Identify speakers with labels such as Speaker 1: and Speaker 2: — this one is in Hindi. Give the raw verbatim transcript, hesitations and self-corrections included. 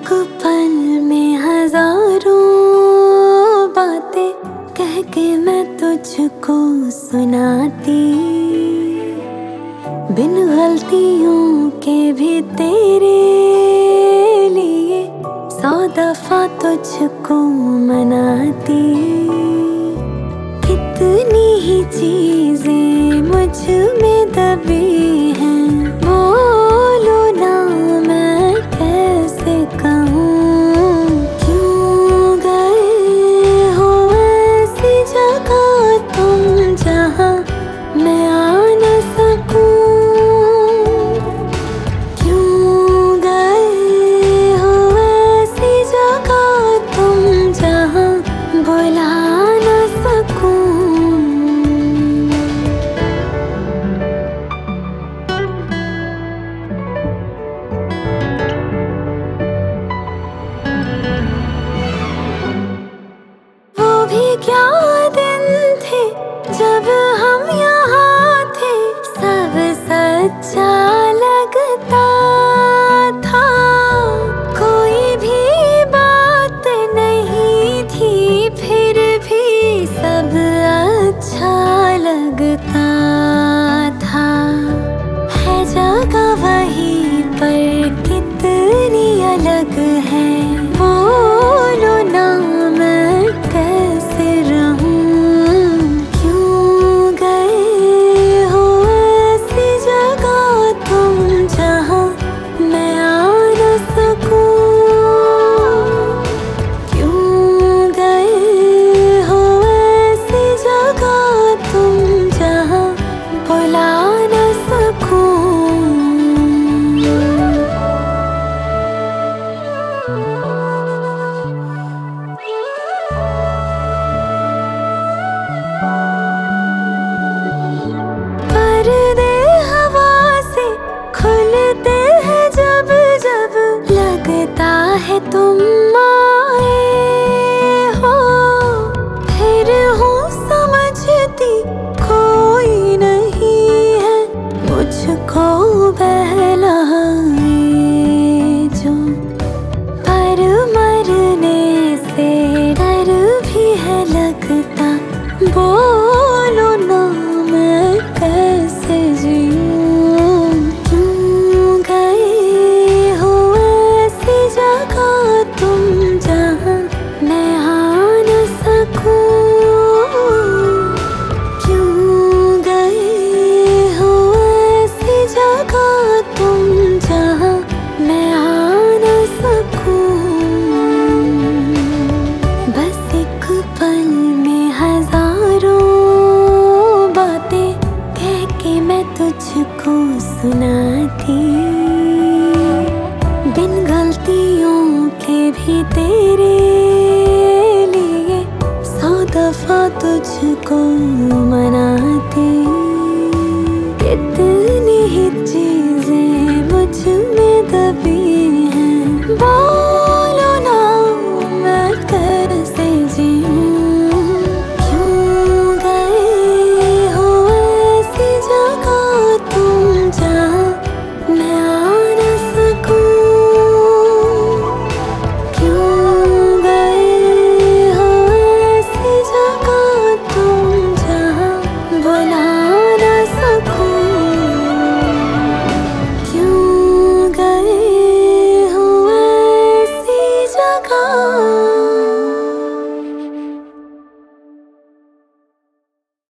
Speaker 1: एक पल में हजारों बातें कह के मैं तुझको सुनाती, बिन गलतियों के भी तेरे लिए सौ दफा तुझको मनाती। कितनी ही चीजें मुझ में दबी हैं, बोलो ना मैं कैसे कहूँ। क्यों गए हो ऐसी जगह तुम जहाँ मैं आ न सकूँ। क्यों गए हो ऐसी जगह तुम जहाँ बुला न सकूँ। वो भी क्या दिन थे जब हम यहाँ थे, सब सच्चा लगता था। कोई भी बात नहीं थी फिर भी सब अच्छा लगता था। है जगह वही पर कितनी अलग है, बोलो ना मैं कैसे रहूं। क्यों गए हो ऐसी जगह तुम जहाँ मैं आ न सकूँ। क्यों गए हो ऐसी जगह तुम जहाँ बुला न सकूँ। पर्दे हवा से खुलते हैं जब जब लगता है तुम